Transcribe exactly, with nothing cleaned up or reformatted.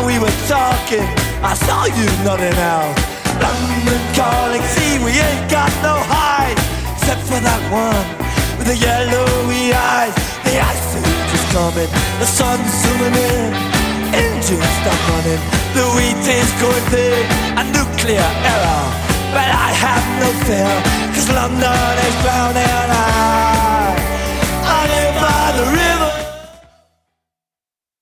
while we were talking, I saw you nodding out. London calling, see we ain't got no hide, except for that one with the yellowy eyes. The ice age is coming, the sun's zooming in, engines stop running, the wheat is going big, a nuclear error. But I have no fear, cause London is drowning.